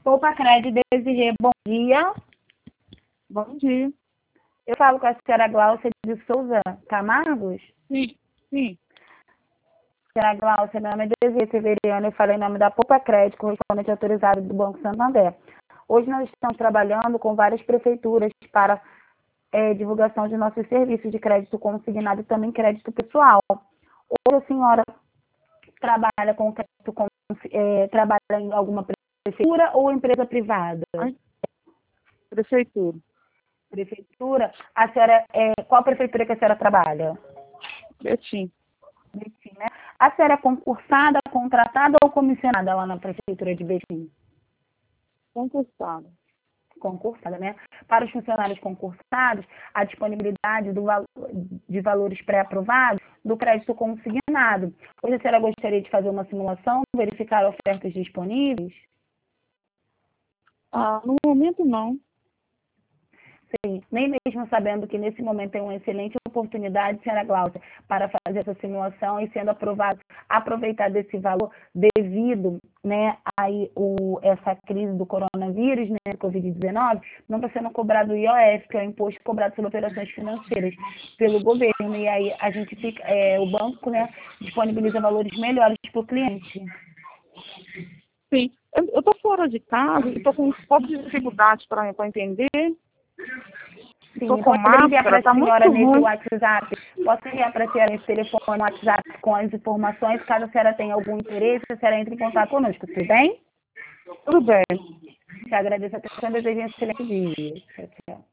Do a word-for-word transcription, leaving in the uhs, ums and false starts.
Poupa Crédito, Desirê, bom dia. Bom dia. Eu falo com a senhora Glaucia de Souza Camargos. Sim, sim. Senhora Glaucia, meu nome é Desirê Severiano, eu falei em nome da Poupa Crédito, correspondente autorizado do Banco Santander. Hoje nós estamos trabalhando com várias prefeituras para é, divulgação de nossos serviços de crédito consignado e também crédito pessoal. Hoje a senhora trabalha com crédito, com, é, trabalha em alguma prefeitura ou empresa privada? Ai, prefeitura. Prefeitura. A senhora, é, qual prefeitura que a senhora trabalha? Betim. Betim, né? A senhora é concursada, contratada ou comissionada lá na prefeitura de Betim? Concursada. Concursada, né? Para os funcionários concursados, a disponibilidade do, de valores pré-aprovados do crédito consignado. Hoje a senhora gostaria de fazer uma simulação, verificar ofertas disponíveis? Ah, no momento não. Sim, nem mesmo sabendo que nesse momento tem uma excelente oportunidade, senhora Glaucia, para fazer essa simulação e sendo aprovado, aproveitar desse valor devido, né, aí o, essa crise do coronavírus, né, covid dezenove, não está sendo cobrado o I O F, que é o imposto cobrado sobre operações financeiras pelo governo, e aí a gente fica, é, o banco, né, disponibiliza valores melhores para o cliente. Sim. Eu estou fora de casa, estou com um pouco de dificuldade para entender. Estou Sim, com pode enviar para máscara, a está muito senhora nesse ruim. WhatsApp. Posso enviar para a senhora nesse telefone, WhatsApp, com as informações. Caso a senhora tenha algum interesse, a senhora entre em contato conosco, tudo bem? Tudo bem. Te agradeço a atenção e desejo um excelente dia. Tchau, tchau.